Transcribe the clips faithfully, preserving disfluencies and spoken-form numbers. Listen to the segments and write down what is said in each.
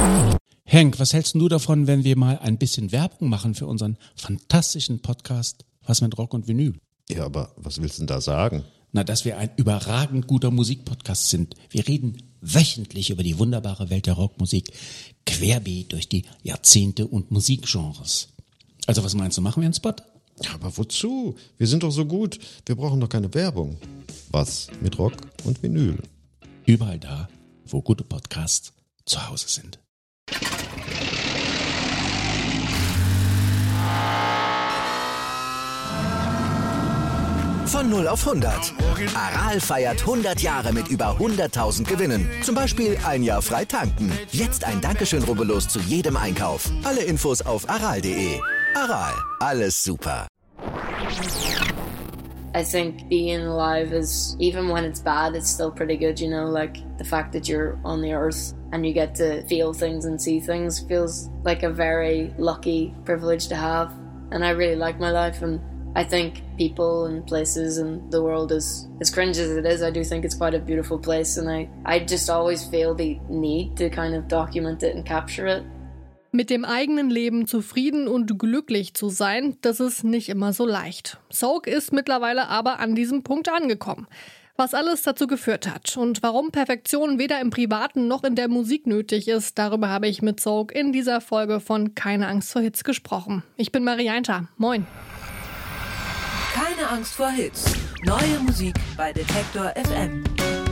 Henk, was hältst du davon, wenn wir mal ein bisschen Werbung machen für unseren fantastischen Podcast Was mit Rock und Vinyl? Ja, aber was willst du denn da sagen? Na, dass wir ein überragend guter Musikpodcast sind. Wir reden wöchentlich über die wunderbare Welt der Rockmusik, querbeet durch die Jahrzehnte und Musikgenres. Also was meinst du, machen wir einen Spot? Ja, aber wozu? Wir sind doch so gut. Wir brauchen doch keine Werbung. Was mit Rock und Vinyl? Überall da, wo gute Podcasts zu Hause sind. Von null auf hundert. Aral feiert hundert Jahre mit über hunderttausend Gewinnen. Zum Beispiel ein Jahr frei tanken. Jetzt ein Dankeschön, rubbellos zu jedem Einkauf. Alle Infos auf aral punkt de. Aral, alles super. I think being alive is, even when it's bad, it's still pretty good, you know, like the fact that you're on the earth and you get to feel things and see things feels like a very lucky privilege to have. And I really like my life, and I think people and places and the world is, as cringe as it is, I do think it's quite a beautiful place, and I, I just always feel the need to kind of document it and capture it. Mit dem eigenen Leben zufrieden und glücklich zu sein, das ist nicht immer so leicht. Soak ist mittlerweile aber an diesem Punkt angekommen. Was alles dazu geführt hat und warum Perfektion weder im Privaten noch in der Musik nötig ist, darüber habe ich mit Soak in dieser Folge von Keine Angst vor Hits gesprochen. Ich bin Marianta. Moin. Keine Angst vor Hits. Neue Musik bei Detektor F M.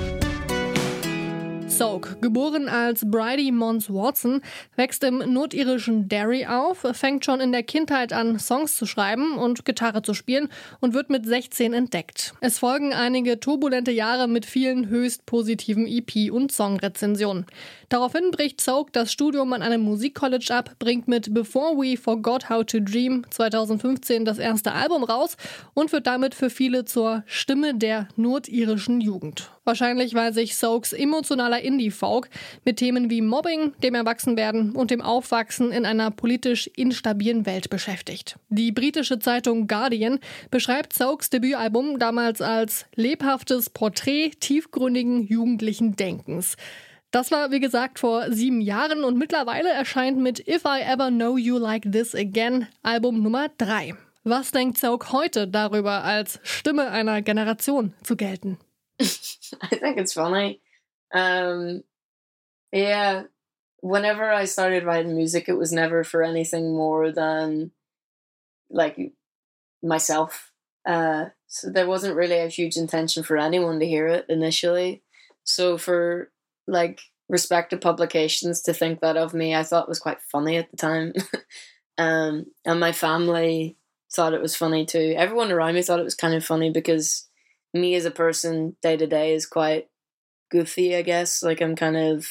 Soak, geboren als Bridie Mons Watson, wächst im nordirischen Derry auf, fängt schon in der Kindheit an, Songs zu schreiben und Gitarre zu spielen und wird mit sechzehn entdeckt. Es folgen einige turbulente Jahre mit vielen höchst positiven E P- und Songrezensionen. Daraufhin bricht Soak das Studium an einem Musikcollege ab, bringt mit Before We Forgot How to Dream zweitausendfünfzehn das erste Album raus und wird damit für viele zur Stimme der nordirischen Jugend. Wahrscheinlich, weil sich Soaks emotionaler Indie-Folk mit Themen wie Mobbing, dem Erwachsenwerden und dem Aufwachsen in einer politisch instabilen Welt beschäftigt. Die britische Zeitung Guardian beschreibt Soaks Debütalbum damals als lebhaftes Porträt tiefgründigen jugendlichen Denkens. Das war, wie gesagt, vor sieben Jahren und mittlerweile erscheint mit If I Ever Know You Like This Again Album Nummer drei. Was denkt Soak heute darüber, als Stimme einer Generation zu gelten? I think it's funny. Um, yeah, whenever I started writing music, it was never for anything more than like myself. Uh, so there wasn't really a huge intention for anyone to hear it initially. So for like respected publications to think that of me, I thought was quite funny at the time. um, and my family thought it was funny too. Everyone around me thought it was kind of funny because me as a person day to day is quite goofy, I guess. Like I'm kind of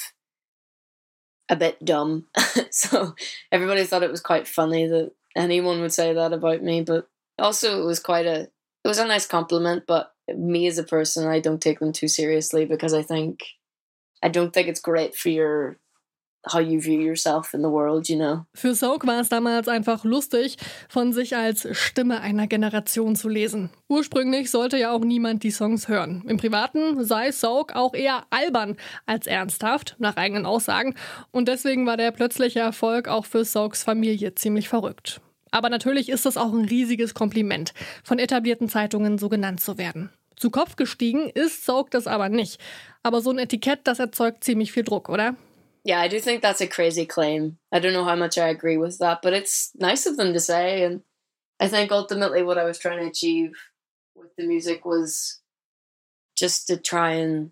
a bit dumb. So everybody thought it was quite funny that anyone would say that about me. But also it was quite a, it was a nice compliment. But me as a person, I don't take them too seriously because I think, I don't think it's great for your, how you view yourself in the world, you know. Für Soak war es damals einfach lustig, von sich als Stimme einer Generation zu lesen. Ursprünglich sollte ja auch niemand die Songs hören. Im Privaten sei Soak auch eher albern als ernsthaft, nach eigenen Aussagen. Und deswegen war der plötzliche Erfolg auch für Soaks Familie ziemlich verrückt. Aber natürlich ist es auch ein riesiges Kompliment, von etablierten Zeitungen so genannt zu werden. Zu Kopf gestiegen ist Soak das aber nicht. Aber so ein Etikett, das erzeugt ziemlich viel Druck, oder? Yeah, I do think that's a crazy claim. I don't know how much I agree with that, but it's nice of them to say. And I think ultimately what I was trying to achieve with the music was just to try and,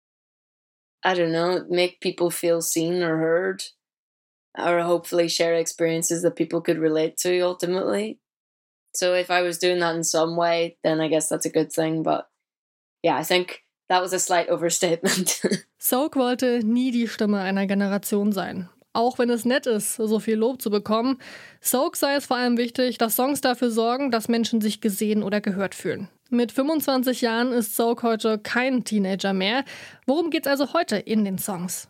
I don't know, make people feel seen or heard, or hopefully share experiences that people could relate to ultimately. So if I was doing that in some way, then I guess that's a good thing. But yeah, I think that was a slight overstatement. Soak wollte nie die Stimme einer Generation sein. Auch wenn es nett ist, so viel Lob zu bekommen, Soak sei es vor allem wichtig, dass Songs dafür sorgen, dass Menschen sich gesehen oder gehört fühlen. Mit fünfundzwanzig Jahren ist Soak heute kein Teenager mehr. Worum geht's also heute in den Songs?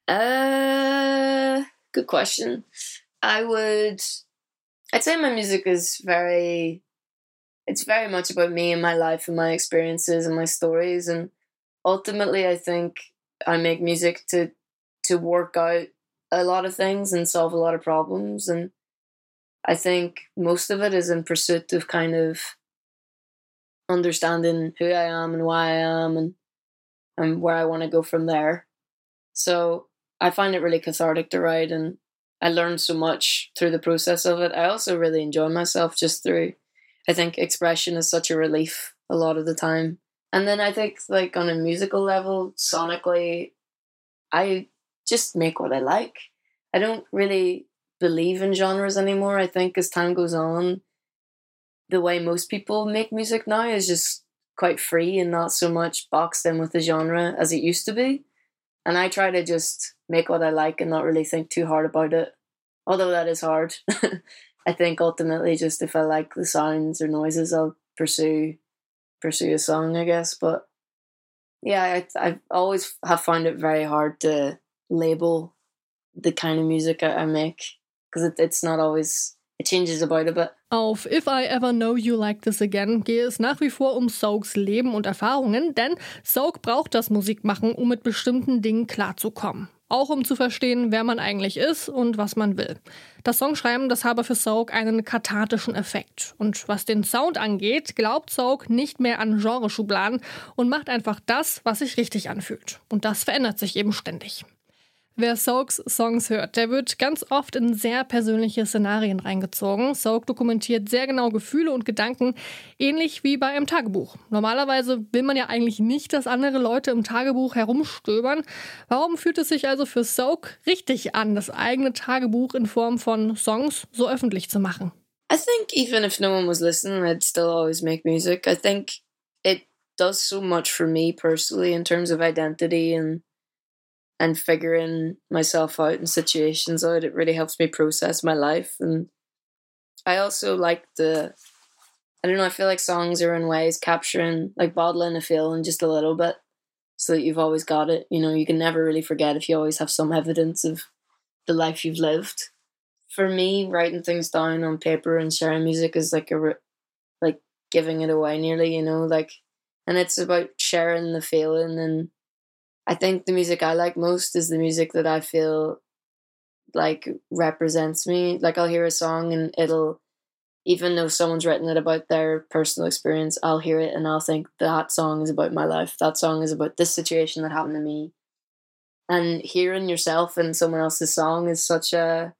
Uh, good question. I would, I'd say my music is very, it's very much about me and my life and my experiences and my stories. And ultimately, I think I make music to to work out a lot of things and solve a lot of problems. And I think most of it is in pursuit of kind of understanding who I am and why I am and, and where I want to go from there. So I find it really cathartic to write, and I learned so much through the process of it. I also really enjoy myself just through, I think expression is such a relief a lot of the time. And then I think like on a musical level, sonically, I just make what I like. I don't really believe in genres anymore. I think as time goes on, the way most people make music now is just quite free and not so much boxed in with the genre as it used to be. And I try to just make what I like and not really think too hard about it. Although that is hard. I think ultimately just if I like the sounds or noises, I'll pursue pursue a song, I guess. But yeah, I I always have found it very hard to label the kind of music I, I make, because it, it's not always, it changes about a bit. Auf If I Ever Know You Like This Again gehe es nach wie vor um Soaks Leben und Erfahrungen, denn Soak braucht das Musikmachen, um mit bestimmten Dingen klarzukommen. Auch um zu verstehen, wer man eigentlich ist und was man will. Das Songschreiben, das habe für Soak einen kathartischen Effekt. Und was den Sound angeht, glaubt Soak nicht mehr an Genreschubladen und macht einfach das, was sich richtig anfühlt. Und das verändert sich eben ständig. Wer Soaks Songs hört, der wird ganz oft in sehr persönliche Szenarien reingezogen. Soak dokumentiert sehr genau Gefühle und Gedanken, ähnlich wie bei einem Tagebuch. Normalerweise will man ja eigentlich nicht, dass andere Leute im Tagebuch herumstöbern. Warum fühlt es sich also für Soak richtig an, das eigene Tagebuch in Form von Songs so öffentlich zu machen? I think even if no one was listening, I'd still always make music. I think it does so much for me personally in terms of identity and and figuring myself out and situations out. It really helps me process my life. And I also like the, I don't know, I feel like songs are in ways capturing, like bottling a feeling just a little bit so that you've always got it. You know, you can never really forget if you always have some evidence of the life you've lived. For me, writing things down on paper and sharing music is like a, re- like giving it away nearly, you know, like, and it's about sharing the feeling. And I think the music I like most is the music that I feel like represents me. Like I'll hear a song and it'll, even though someone's written it about their personal experience, I'll hear it and I'll think that song is about my life. That song is about this situation that happened to me. And hearing yourself in someone else's song is such a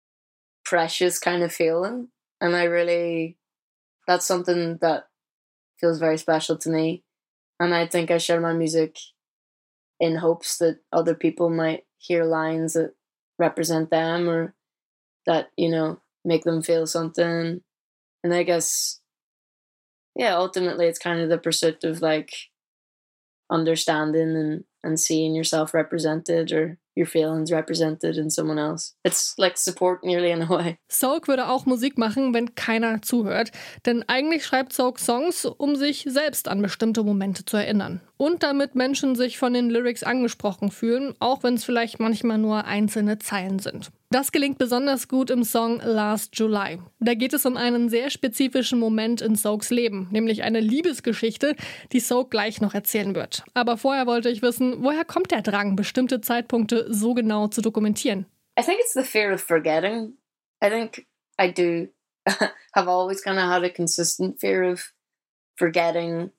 precious kind of feeling. And I really, that's something that feels very special to me. And I think I share my music in hopes that other people might hear lines that represent them or that, you know, make them feel something. And I guess, yeah, ultimately it's kind of the pursuit of like understanding and, and seeing yourself represented or your feelings represented in someone else. It's like support nearly in a way. Soak würde auch Musik machen, wenn keiner zuhört. Denn eigentlich schreibt Soak Songs, um sich selbst an bestimmte Momente zu erinnern. Und damit Menschen sich von den Lyrics angesprochen fühlen, auch wenn es vielleicht manchmal nur einzelne Zeilen sind. Das gelingt besonders gut im Song Last July. Da geht es um einen sehr spezifischen Moment in Soaks Leben, nämlich eine Liebesgeschichte, die Soak gleich noch erzählen wird. Aber vorher wollte ich wissen, woher kommt der Drang, bestimmte Zeitpunkte so genau zu dokumentieren? I think it's the fear of forgetting. I think I do have always kind of had a consistent fear of forgetting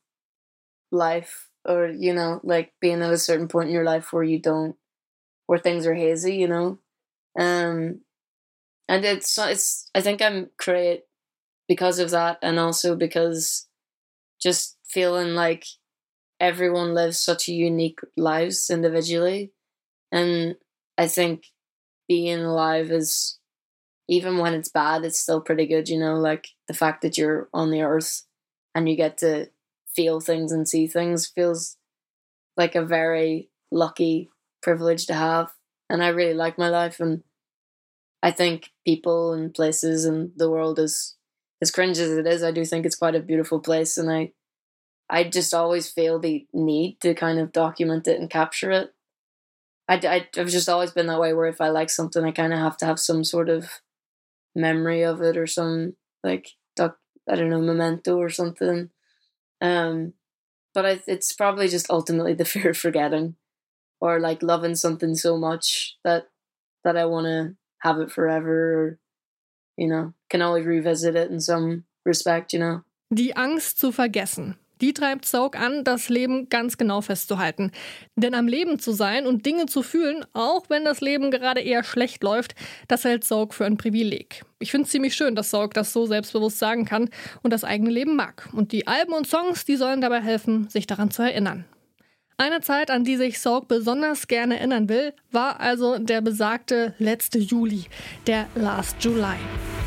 life. Or, you know, like being at a certain point in your life where you don't, where things are hazy, you know. Um, and it's, it's, I think I'm create because of that, and also because just feeling like everyone lives such a unique lives individually. And I think being alive is, even when it's bad, it's still pretty good, you know, like the fact that you're on the earth and you get to feel things and see things feels like a very lucky privilege to have. And I really like my life, and I think people and places and the world is, as cringe as it is, I do think it's quite a beautiful place, and I I just always feel the need to kind of document it and capture it. I, I, I've just always been that way, where if I like something, I kind of have to have some sort of memory of it, or some like doc, I don't know, memento or something. Um, but I, it's probably just ultimately the fear of forgetting, or like loving something so much that that I want to have it forever, or, you know, can always revisit it in some respect, you know. Die Angst zu vergessen. Die treibt Soak an, das Leben ganz genau festzuhalten. Denn am Leben zu sein und Dinge zu fühlen, auch wenn das Leben gerade eher schlecht läuft, das hält Soak für ein Privileg. Ich finde es ziemlich schön, dass Soak das so selbstbewusst sagen kann und das eigene Leben mag. Und die Alben und Songs, die sollen dabei helfen, sich daran zu erinnern. Eine Zeit, an die sich Soak besonders gerne erinnern will, war also der besagte letzte Juli, der Last July.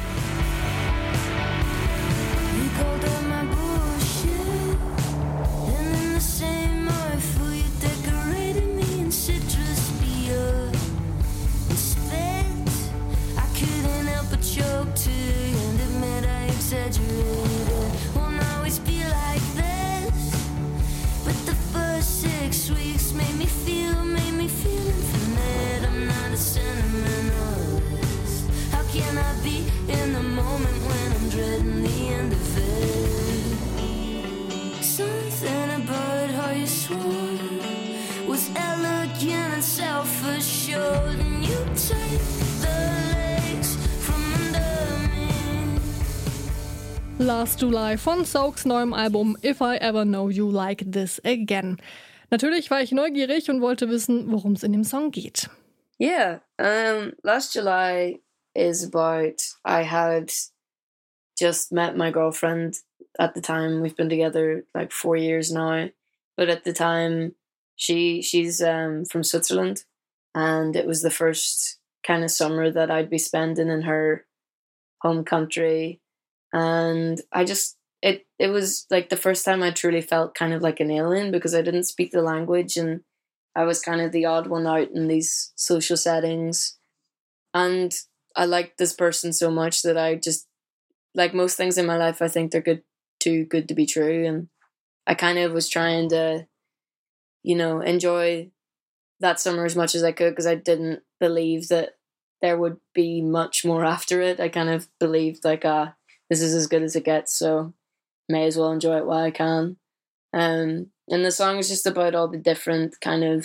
Last July von Soaks neuem Album If I Ever Know You Like This Again. Natürlich war ich neugierig und wollte wissen, worum es in dem Song geht. Yeah, um, Last July is about, I had just met my girlfriend at the time. We've been together like four years now. But at the time, she she's um, from Switzerland. And it was the first kind of summer that I'd be spending in her home country. And I just, it it was like the first time I truly felt kind of like an alien, because I didn't speak the language and I was kind of the odd one out in these social settings. And I liked this person so much that I just, like most things in my life, I think they're good, too good to be true. And I kind of was trying to, you know, enjoy that summer as much as I could, because I didn't believe that there would be much more after it. I kind of believed like, ah, this is as good as it gets, so may as well enjoy it while I can. Um, and the song is just about all the different kind of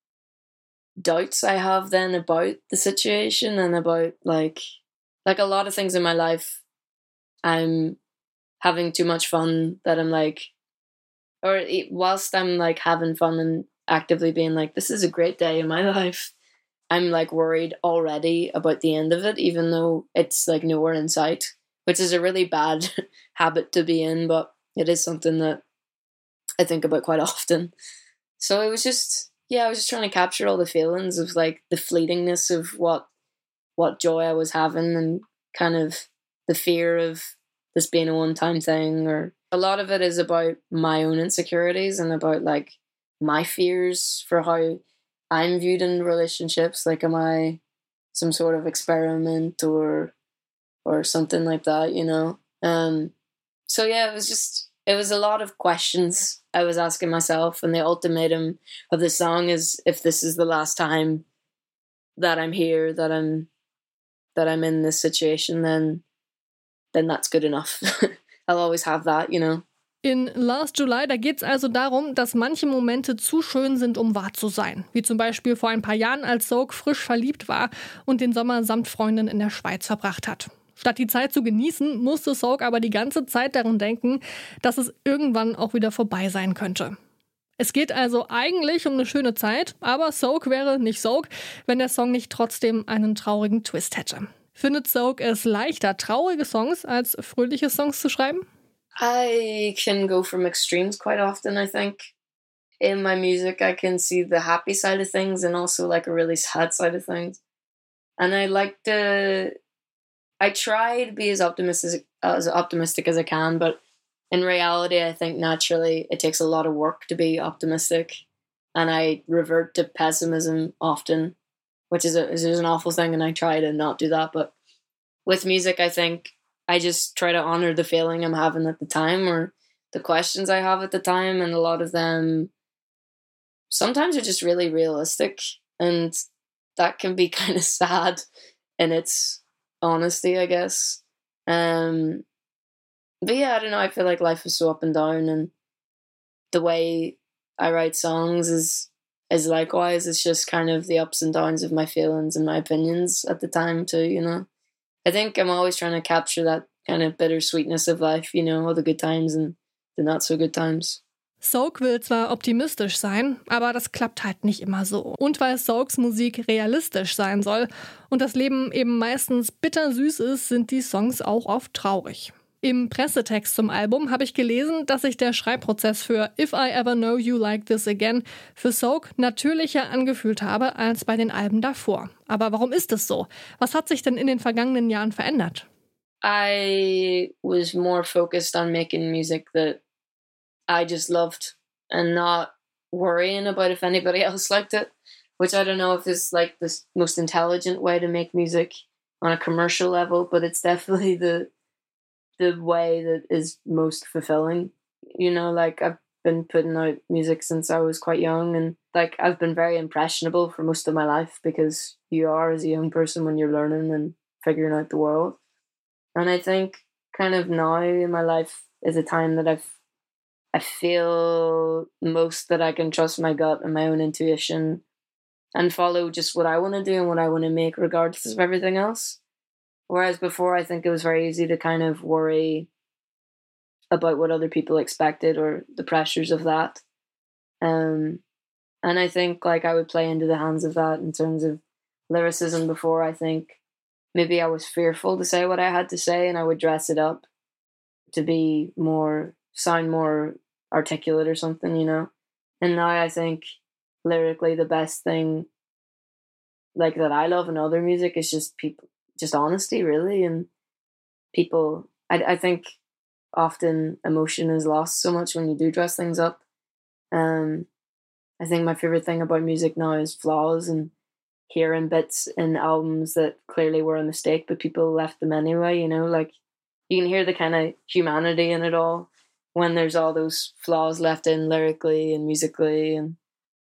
doubts I have then about the situation, and about like like a lot of things in my life. I'm having too much fun that I'm like, or whilst I'm like having fun and actively being like, this is a great day in my life, I'm like worried already about the end of it, even though it's like nowhere in sight, which is a really bad habit to be in, but it is something that I think about quite often. So it was just, yeah, I was just trying to capture all the feelings of like the fleetingness of what what joy I was having, and kind of the fear of this being a one-time thing. Or a lot of it is about my own insecurities and about like my fears for how I'm viewed in relationships. Like, am I some sort of experiment or or something like that, you know? Um, so yeah, it was just, it was a lot of questions I was asking myself, and the ultimatum of the song is, if this is the last time that I'm here, that I'm, that I'm in this situation, then, then that's good enough. I'll always have that, you know? In Last July, da geht's also darum, dass manche Momente zu schön sind, um wahr zu sein. Wie zum Beispiel vor ein paar Jahren, als Soak frisch verliebt war und den Sommer samt Freundin in der Schweiz verbracht hat. Statt die Zeit zu genießen, musste Soak aber die ganze Zeit daran denken, dass es irgendwann auch wieder vorbei sein könnte. Es geht also eigentlich um eine schöne Zeit, aber Soak wäre nicht Soak, wenn der Song nicht trotzdem einen traurigen Twist hätte. Findet Soak es leichter, traurige Songs als fröhliche Songs zu schreiben? I can go from extremes quite often, I think. In my music, I can see the happy side of things and also like a really sad side of things. And I like to... I try to be as optimistic as optimistic as I can, but in reality, I think naturally it takes a lot of work to be optimistic, and I revert to pessimism often, which is a is an awful thing, and I try to not do that. But with music, I think I just try to honor the feeling I'm having at the time, or the questions I have at the time, and a lot of them sometimes are just really realistic, and that can be kind of sad in its honesty, I guess. Um, but yeah, I don't know, I feel like life is so up and down, and the way I write songs is is likewise. It's just kind of the ups and downs of my feelings and my opinions at the time too, you know. I think I'm always trying to capture that kind of bittersweetness of life, you know, all the good times and the not so good times. Soak will zwar optimistisch sein, aber das klappt halt nicht immer so. Und weil Soaks Musik realistisch sein soll und das Leben eben meistens bittersüß ist, sind die Songs auch oft traurig. Im Pressetext zum Album habe ich gelesen, dass sich der Schreibprozess für If I Ever Know You Like This Again für Soak natürlicher angefühlt habe als bei den Alben davor. Aber warum ist es so? Was hat sich denn in den vergangenen Jahren verändert? I was more focused on making music that I just loved and not worrying about if anybody else liked it, which I don't know if is like the most intelligent way to make music on a commercial level, but it's definitely the the way that is most fulfilling. You know, like I've been putting out music since I was quite young, and like I've been very impressionable for most of my life because you are as a young person when you're learning and figuring out the world. And I think kind of now in my life is a time that I've I feel most that I can trust my gut and my own intuition and follow just what I want to do and what I want to make regardless of everything else. Whereas before, I think it was very easy to kind of worry about what other people expected or the pressures of that. Um, and I think like I would play into the hands of that in terms of lyricism before. I think maybe I was fearful to say what I had to say and I would dress it up to be more, sound more articulate or something, you know. And now I think lyrically the best thing like that I love in other music is just people, just honesty really. And people, I, I think often emotion is lost so much when you do dress things up. Um, I think my favorite thing about music now is flaws and hearing bits in albums that clearly were a mistake, but people left them anyway, you know, like you can hear the kind of humanity in it all when there's all those flaws left in lyrically and musically. And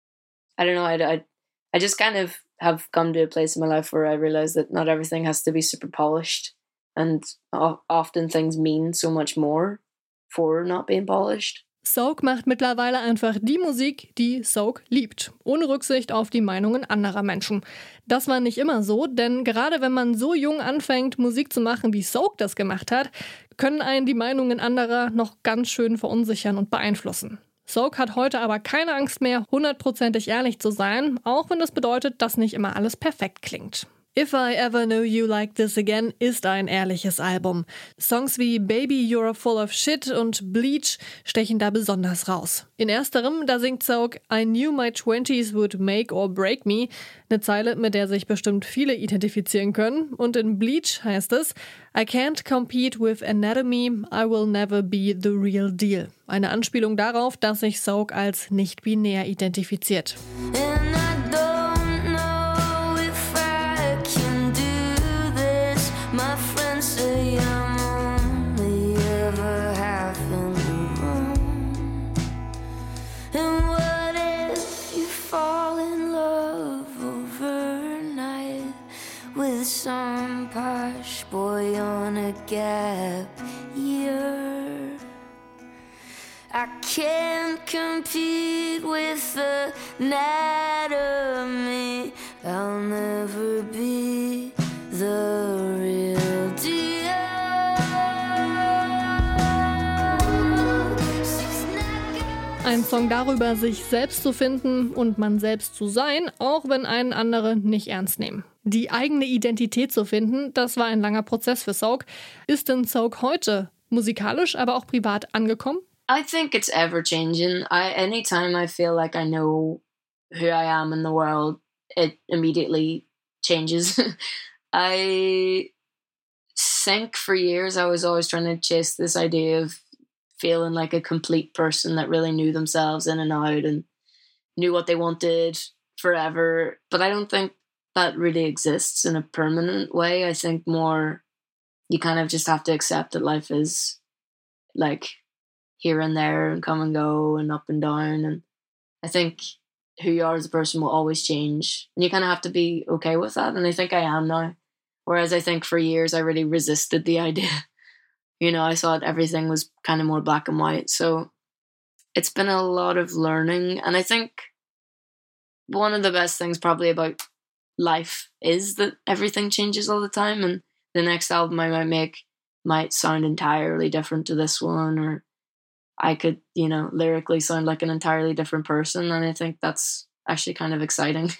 I don't know, I, I, I just kind of have come to a place in my life where I realize that not everything has to be super polished, and o- often things mean so much more for not being polished. Soak macht mittlerweile einfach die Musik, die Soak liebt, ohne Rücksicht auf die Meinungen anderer Menschen. Das war nicht immer so, denn gerade wenn man so jung anfängt, Musik zu machen, wie Soak das gemacht hat, können einen die Meinungen anderer noch ganz schön verunsichern und beeinflussen. Soak hat heute aber keine Angst mehr, hundertprozentig ehrlich zu sein, auch wenn das bedeutet, dass nicht immer alles perfekt klingt. If I Ever Know You Like This Again ist ein ehrliches Album. Songs wie Baby You're Full of Shit und Bleach stechen da besonders raus. In ersterem, da singt Soak I knew my twenties would make or break me, eine Zeile, mit der sich bestimmt viele identifizieren können. Und in Bleach heißt es I can't compete with anatomy, I will never be the real deal. Eine Anspielung darauf, dass sich Soak als nicht binär identifiziert. Some posh boy on a gap year. I can't compete with anatomy. I'll never be the real deal. Ein Song darüber, sich selbst zu finden und man selbst zu sein, auch wenn einen andere nicht ernst nehmen. Die eigene Identität zu finden, das war ein langer Prozess für Soak. Ist denn Soak heute musikalisch, aber auch privat angekommen? I think it's ever changing. I anytime I feel like I know who I am in the world, it immediately changes. I think for years I was always trying to chase this idea of feeling like a complete person that really knew themselves in and out and knew what they wanted forever. But I don't think that really exists in a permanent way. I think more you kind of just have to accept that life is like here and there and come and go and up and down. And I think who you are as a person will always change. And you kind of have to be okay with that. And I think I am now. Whereas I think for years I really resisted the idea. You know, I thought everything was kind of more black and white. So it's been a lot of learning. And I think one of the best things probably about life is that everything changes all the time, and the next album I might make might sound entirely different to this one, or I could, you know, lyrically sound like an entirely different person, and I think that's actually kind of exciting.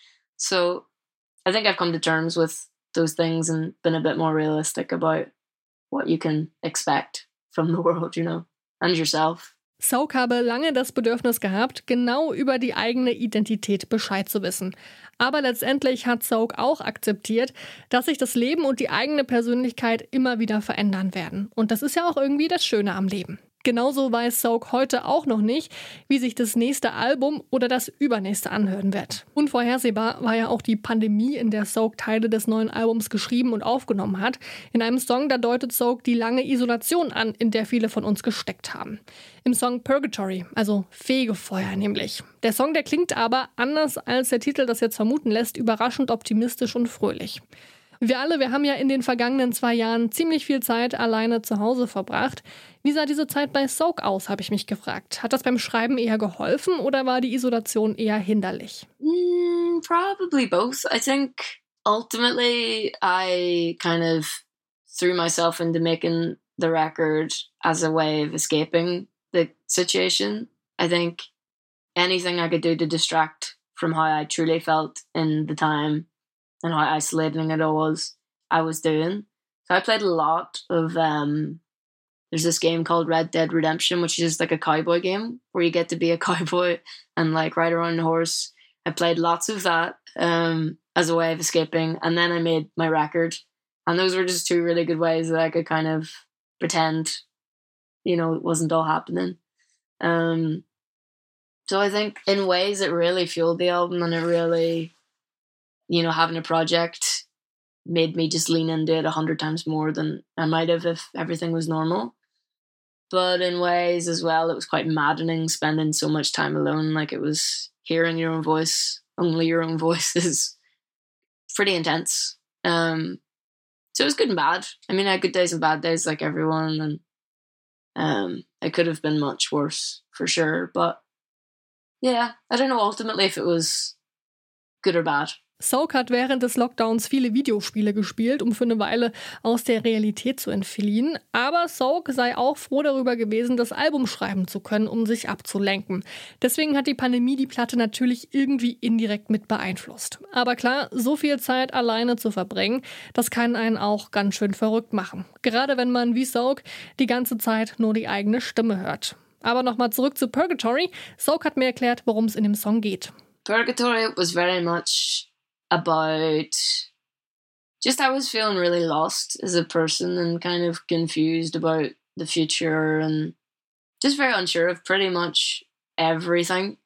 So I think I've come to terms with those things and been a bit more realistic about what you can expect from the world, you know, and yourself. Soak habe lange das Bedürfnis gehabt, genau über die eigene Identität Bescheid zu wissen. Aber letztendlich hat Soak auch akzeptiert, dass sich das Leben und die eigene Persönlichkeit immer wieder verändern werden. Und das ist ja auch irgendwie das Schöne am Leben. Genauso weiß Soak heute auch noch nicht, wie sich das nächste Album oder das übernächste anhören wird. Unvorhersehbar war ja auch die Pandemie, in der Soak Teile des neuen Albums geschrieben und aufgenommen hat. In einem Song, da deutet Soak die lange Isolation an, in der viele von uns gesteckt haben. Im Song Purgatory, also Fegefeuer nämlich. Der Song, der klingt aber, anders als der Titel das jetzt vermuten lässt, überraschend optimistisch und fröhlich. Wir alle, wir haben ja in den vergangenen zwei Jahren ziemlich viel Zeit alleine zu Hause verbracht. Wie sah diese Zeit bei Soak aus, habe ich mich gefragt. Hat das beim Schreiben eher geholfen oder war die Isolation eher hinderlich? Mm, probably both. I think ultimately I kind of threw myself into making the record as a way of escaping the situation. I think anything I could do to distract from how I truly felt in the time and how isolating it all was, I was doing. So I played a lot of, um, there's this game called Red Dead Redemption, which is just like a cowboy game where you get to be a cowboy and like ride around a horse. I played lots of that um, as a way of escaping. And then I made my record. And those were just two really good ways that I could kind of pretend, you know, it wasn't all happening. Um, so I think in ways it really fueled the album, and it really, you know, having a project made me just lean into it a hundred times more than I might have if everything was normal. But in ways as well, it was quite maddening spending so much time alone. Like, it was hearing your own voice, only your own voice, is pretty intense. Um, so it was good and bad. I mean, I had good days and bad days like everyone, and um, it could have been much worse for sure. But yeah, I don't know ultimately if it was good or bad. Soak hat während des Lockdowns viele Videospiele gespielt, um für eine Weile aus der Realität zu entfliehen. Aber Soak sei auch froh darüber gewesen, das Album schreiben zu können, um sich abzulenken. Deswegen hat die Pandemie die Platte natürlich irgendwie indirekt mit beeinflusst. Aber klar, so viel Zeit alleine zu verbringen, das kann einen auch ganz schön verrückt machen. Gerade wenn man wie Soak die ganze Zeit nur die eigene Stimme hört. Aber nochmal zurück zu Purgatory. Soak hat mir erklärt, worum es in dem Song geht. Purgatory was very much about just I was feeling really lost as a person and kind of confused about the future and just very unsure of pretty much everything.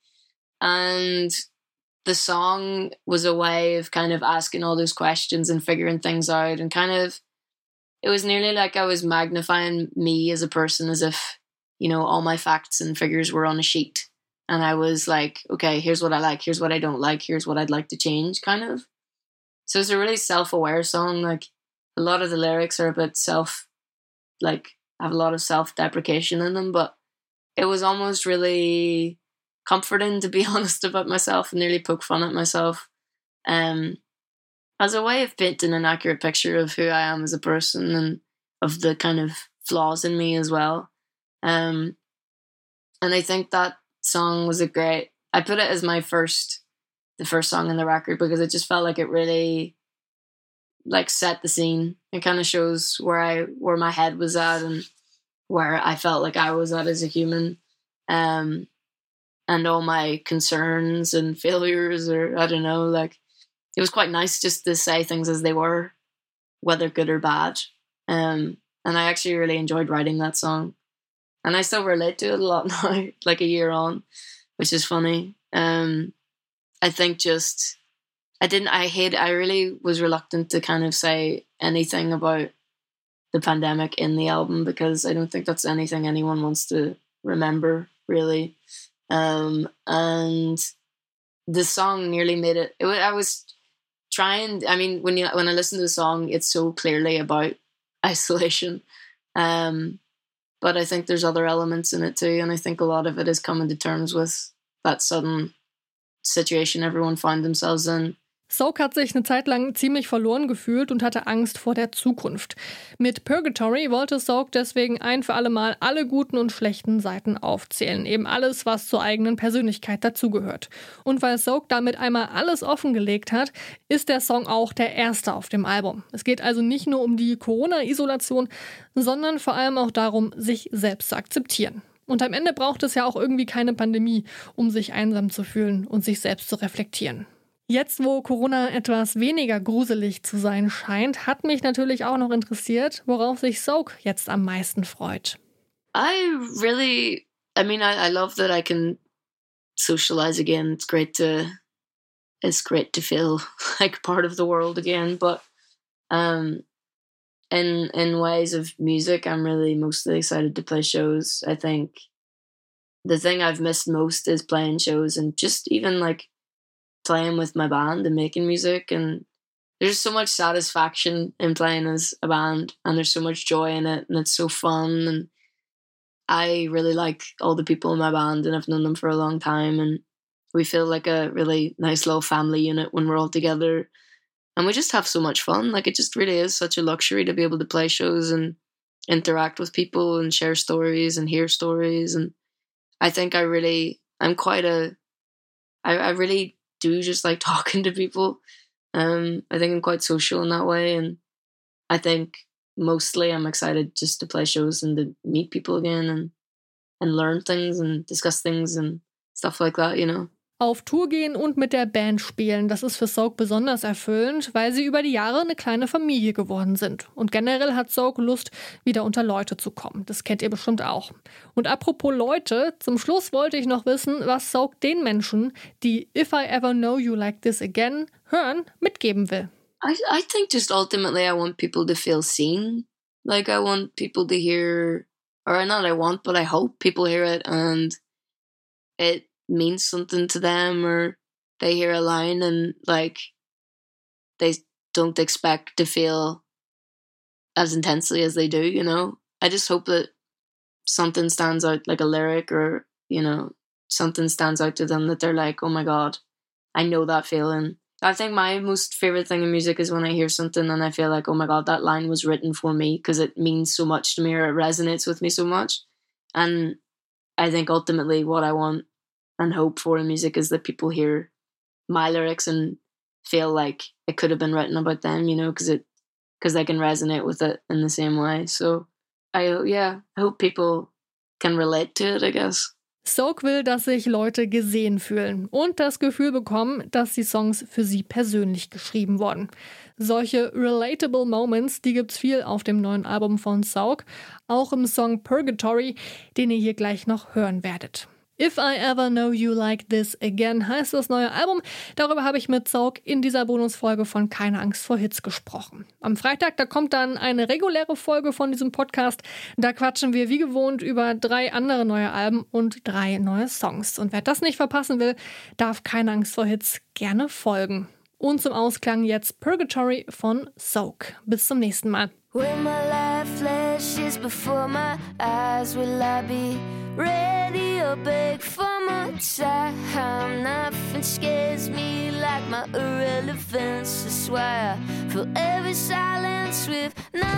And the song was a way of kind of asking all those questions and figuring things out, and kind of, it was nearly like I was magnifying me as a person, as if, you know, all my facts and figures were on a sheet. And I was like, okay, here's what I like, here's what I don't like, here's what I'd like to change, kind of. So it's a really self-aware song. Like, a lot of the lyrics are a bit self, like, have a lot of self-deprecation in them, but it was almost really comforting, to be honest, about myself, and nearly poke fun at myself. Um, as a way of painting an accurate picture of who I am as a person and of the kind of flaws in me as well. Um, and I think that song was a great, I put it as my first the first song in the record because it just felt like it really like set the scene. It kind of shows where I where my head was at and where I felt like I was at as a human, um and all my concerns and failures, or I don't know, like, it was quite nice just to say things as they were, whether good or bad. Um and I actually really enjoyed writing that song. And I still relate to it a lot now, like a year on, which is funny. Um, I think just, I didn't, I hate, I really was reluctant to kind of say anything about the pandemic in the album because I don't think that's anything anyone wants to remember, really. Um, and the song nearly made it, it I was trying, I mean, when you when I listen to the song, it's so clearly about isolation. Um, But I think there's other elements in it too, and I think a lot of it is coming to terms with that sudden situation everyone found themselves in. Soak hat sich eine Zeit lang ziemlich verloren gefühlt und hatte Angst vor der Zukunft. Mit Purgatory wollte Soak deswegen ein für alle Mal alle guten und schlechten Seiten aufzählen. Eben alles, was zur eigenen Persönlichkeit dazugehört. Und weil Soak damit einmal alles offengelegt hat, ist der Song auch der erste auf dem Album. Es geht also nicht nur um die Corona-Isolation, sondern vor allem auch darum, sich selbst zu akzeptieren. Und am Ende braucht es ja auch irgendwie keine Pandemie, um sich einsam zu fühlen und sich selbst zu reflektieren. Jetzt, wo Corona etwas weniger gruselig zu sein scheint, hat mich natürlich auch noch interessiert, worauf sich Soak jetzt am meisten freut. I really, I mean, I, I love that I can socialize again. It's great to, it's great to feel like part of the world again. But um, in in ways of music, I'm really mostly excited to play shows. I think the thing I've missed most is playing shows and just even like playing with my band and making music, and there's so much satisfaction in playing as a band and there's so much joy in it and it's so fun, and I really like all the people in my band and I've known them for a long time, and we feel like a really nice little family unit when we're all together and we just have so much fun. Like it just really is such a luxury to be able to play shows and interact with people and share stories and hear stories, and I think I really I'm quite a I, I really do just like talking to people. Um, I think I'm quite social in that way, and I think mostly I'm excited just to play shows and to meet people again and and learn things and discuss things and stuff like that, you know. Auf Tour gehen und mit der Band spielen, das ist für Soak besonders erfüllend, weil sie über die Jahre eine kleine Familie geworden sind. Und generell hat Soak Lust, wieder unter Leute zu kommen. Das kennt ihr bestimmt auch. Und apropos Leute, zum Schluss wollte ich noch wissen, was Soak den Menschen, die If I Ever Know You Like This Again hören, mitgeben will. I, I think just ultimately I want people to feel seen. Like I want people to hear, or not I want, but I hope people hear it and it means something to them, or they hear a line and like they don't expect to feel as intensely as they do, you know. I just hope that something stands out, like a lyric, or you know, something stands out to them that they're like, oh my god, I know that feeling. I think my most favorite thing in music is when I hear something and I feel like, oh my god, that line was written for me because it means so much to me, or it resonates with me so much. And I think ultimately what I want and hope for in music is that people hear my lyrics and feel like it could have been written about them, you know, because it because they can resonate with it in the same way. So I yeah, I hope people can relate to it, I guess. Soak will, dass sich Leute gesehen fühlen und das Gefühl bekommen, dass die Songs für sie persönlich geschrieben wurden. Solche relatable Moments, die gibt's viel auf dem neuen Album von Soak, auch im Song Purgatory, den ihr hier gleich noch hören werdet. If I Ever Know You Like This Again heißt das neue Album. Darüber habe ich mit Soak in dieser Bonusfolge von Keine Angst vor Hits gesprochen. Am Freitag, da kommt dann eine reguläre Folge von diesem Podcast. Da quatschen wir wie gewohnt über drei andere neue Alben und drei neue Songs. Und wer das nicht verpassen will, darf Keine Angst vor Hits gerne folgen. Und zum Ausklang jetzt Purgatory von Soak. Bis zum nächsten Mal. When my life flashes before my eyes, will I be ready or beg for more time? Nothing scares me like my irrelevance. That's why I fill every silence with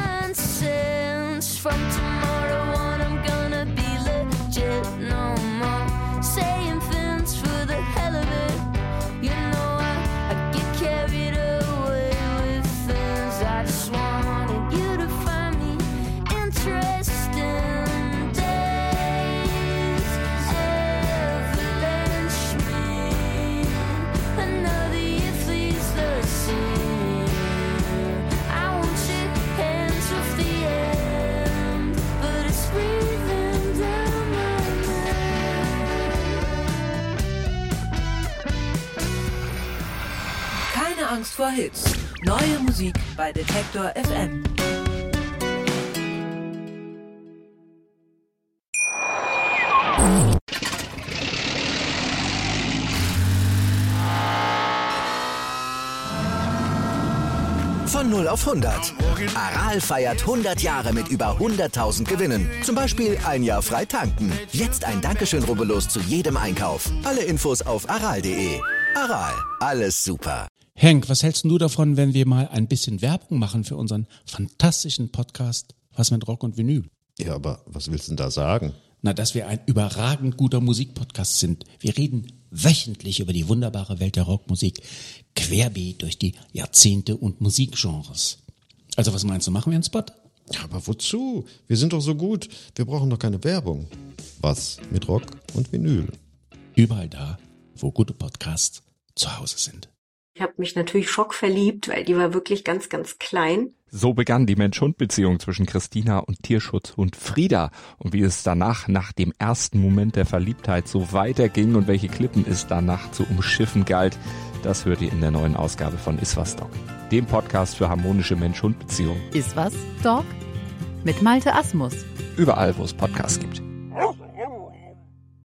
nonsense. From tomorrow on I'm gonna be legit. No more saying things for the hell of it. You know I, I get carried away with things. I just wanted you to find me interesting. Days avalanche me. Another year flees the sea. I won't shake hands with the end, but it's breathing down my neck. Keine Angst vor Hits. Neue Musik bei Detektor F M. Von null auf hundert. Aral feiert hundert Jahre mit über hunderttausend Gewinnen. Zum Beispiel ein Jahr frei tanken. Jetzt ein Dankeschön, rubbellos zu jedem Einkauf. Alle Infos auf aral punkt de. Aral, alles super. Henk, was hältst du davon, wenn wir mal ein bisschen Werbung machen für unseren fantastischen Podcast Was mit Rock und Vinyl? Ja, aber was willst du denn da sagen? Na, dass wir ein überragend guter Musikpodcast sind. Wir reden wöchentlich über die wunderbare Welt der Rockmusik, querbeet durch die Jahrzehnte und Musikgenres. Also was meinst du, machen wir einen Spot? Ja, aber wozu? Wir sind doch so gut. Wir brauchen doch keine Werbung. Was mit Rock und Vinyl? Überall da, wo gute Podcasts zu Hause sind. Ich habe mich natürlich schockverliebt, weil die war wirklich ganz, ganz klein. So begann die Mensch-Hund-Beziehung zwischen Christina und Tierschutzhund Frieda. Und wie es danach, nach dem ersten Moment der Verliebtheit, so weiterging und welche Klippen es danach zu umschiffen galt, das hört ihr in der neuen Ausgabe von Iswas Dog, dem Podcast für harmonische Mensch-Hund-Beziehungen. Iswas Dog mit Malte Asmus. Überall, wo es Podcasts gibt.